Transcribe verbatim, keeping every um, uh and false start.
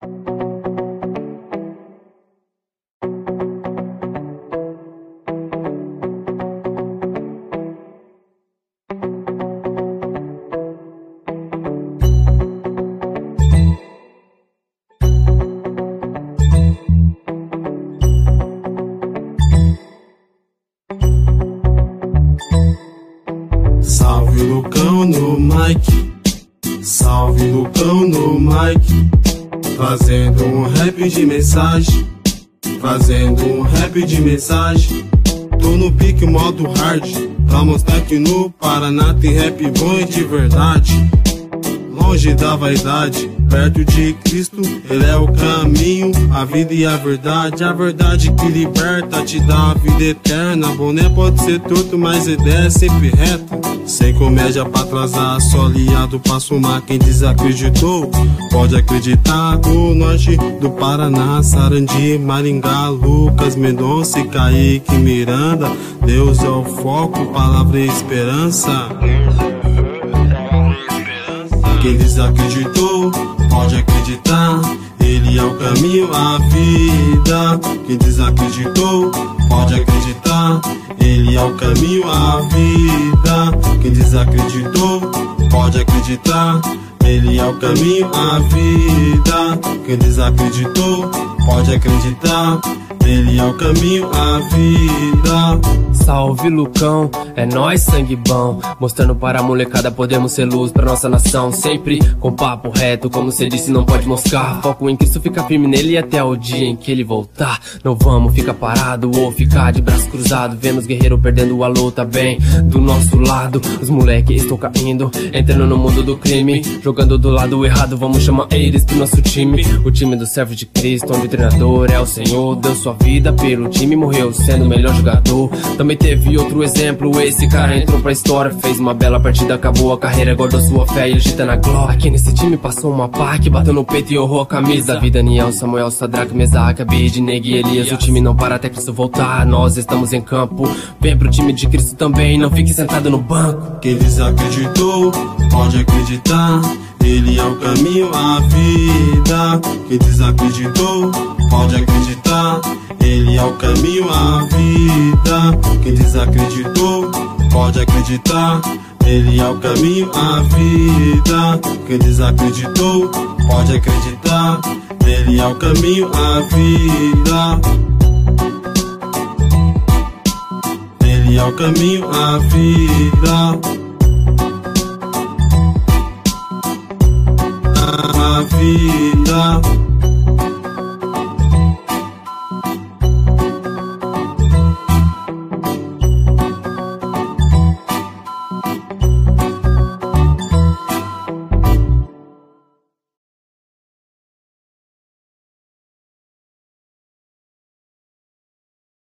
Salve Lucão no mic, salve Lucão no mic, fazendo um rap de mensagem, fazendo um rap de mensagem. Tô no pique modo hard, pra mostrar que no Paraná tem rap bom e de verdade. Longe da vaidade, perto de Cristo, Ele é o caminho, a vida e a verdade. A verdade que liberta, te dá a vida eterna. Boné pode ser torto, mas a ideia é sempre reta. Sem comédia pra atrasar, só aliado pra somar. Quem desacreditou, pode acreditar. Do norte do Paraná, Sarandi, Maringá, Lucas, Mendonça e Kaique Miranda. Deus é o foco, palavra e esperança. Quem desacreditou, pode acreditar. Ele é o caminho, a vida. Quem desacreditou, pode acreditar. Ele é o caminho, a vida. Quem desacreditou, pode acreditar. Ele é o caminho, a vida. Quem desacreditou, pode acreditar. Ele é o caminho, a vida. Salve Lucão, é nóis sangue bom, mostrando para a molecada podemos ser luz pra nossa nação. Sempre com papo reto, como cê disse não pode moscar. Foco em Cristo, fica firme nele até o dia em que ele voltar. Não vamos ficar parado ou ficar de braço cruzado, vendo os guerreiros perdendo a luta bem do nosso lado. Os moleques estão caindo, entrando no mundo do crime, jogando do lado errado, vamos chamar eles pro nosso time. O time do servo de Cristo, onde o treinador é o Senhor. Deu sua vida pelo time, morreu sendo o melhor jogador. Também teve outro exemplo, esse cara entrou pra história, fez uma bela partida, acabou a carreira, guardou sua fé e ele tá na glória. Aqui nesse time passou uma pá que bateu no peito e honrou a camisa. Davi, Daniel, Samuel, Sadraque, Mesaque, Abednego e Elias. O time não para até Cristo voltar, nós estamos em campo. Vem pro time de Cristo também, não fique sentado no banco. Quem desacreditou, pode acreditar. Ele é o caminho, a vida. Quem desacreditou, pode acreditar. Ele é o caminho, a vida. Quem desacreditou, pode acreditar. Ele é o caminho, a vida. Quem desacreditou, pode acreditar. Ele é o caminho, a vida. Ele é o caminho, a vida. A vida.